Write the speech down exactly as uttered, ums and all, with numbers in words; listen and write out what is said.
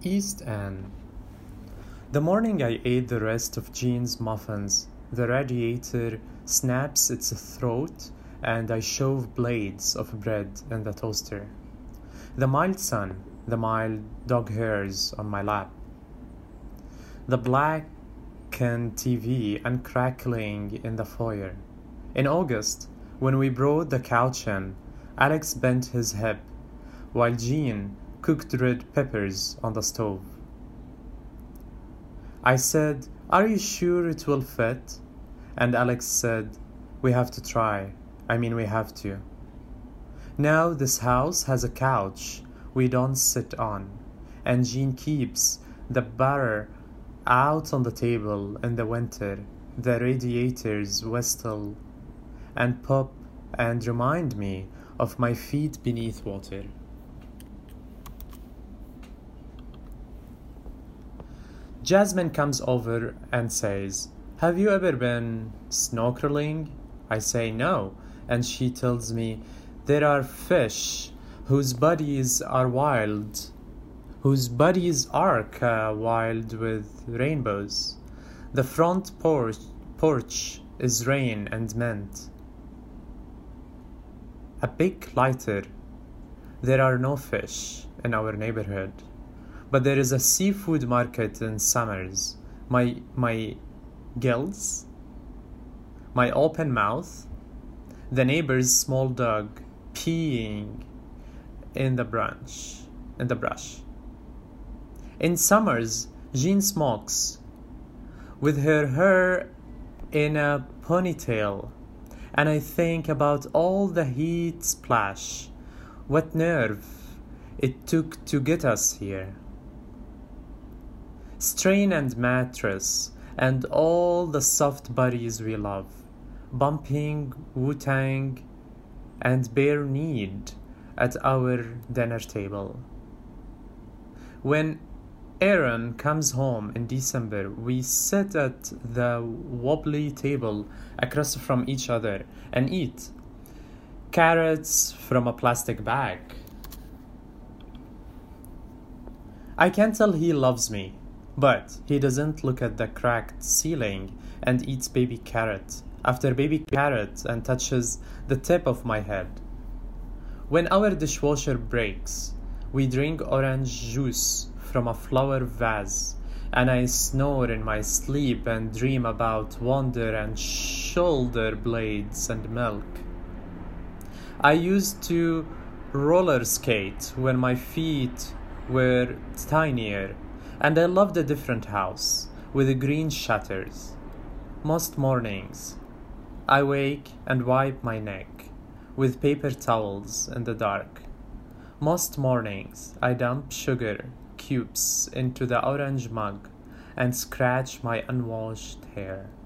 East End. The morning I ate the rest of Jean's muffins, the radiator snaps its throat, and I shove blades of bread in the toaster. The mild sun, the mild dog hairs on my lap. The blackened T V uncrackling in the foyer. In August, when we brought the couch in, Alex bent his hip, while Jean cooked red peppers on the stove. I said, "Are you sure it will fit?" And Alex said, "We have to try. I mean, we have to. Now this house has a couch we don't sit on, and Jean keeps the butter out on the table in the winter. The radiators whistle and pop and remind me of my feet beneath water." Jasmine comes over and says, "Have you ever been snorkeling?" I say no, and she tells me there are fish whose bodies are wild, whose bodies arc uh, wild with rainbows. The front porch, porch is rain and mint. A big lighter. There are no fish in our neighborhood, but there is a seafood market in summers. My my gills, my open mouth, the neighbor's small dog peeing in the branch, in the brush. In summers, Jean smokes with her hair in a ponytail, and I think about all the heat splash, what nerve it took to get us here. Strain and mattress and all the soft bodies we love, bumping Wu-Tang and bare kneed at our dinner table. When Aaron comes home in December, we sit at the wobbly table across from each other and eat carrots from a plastic bag. I can tell he loves me, but he doesn't look at the cracked ceiling and eats baby carrot after baby carrot and touches the tip of my head. When our dishwasher breaks, we drink orange juice from a flower vase, and I snore in my sleep and dream about wonder and shoulder blades and milk. I used to roller skate when my feet were tinier, and I loved a different house with green shutters. Most mornings, I wake and wipe my neck with paper towels in the dark. Most mornings, I dump sugar cubes into the orange mug and scratch my unwashed hair.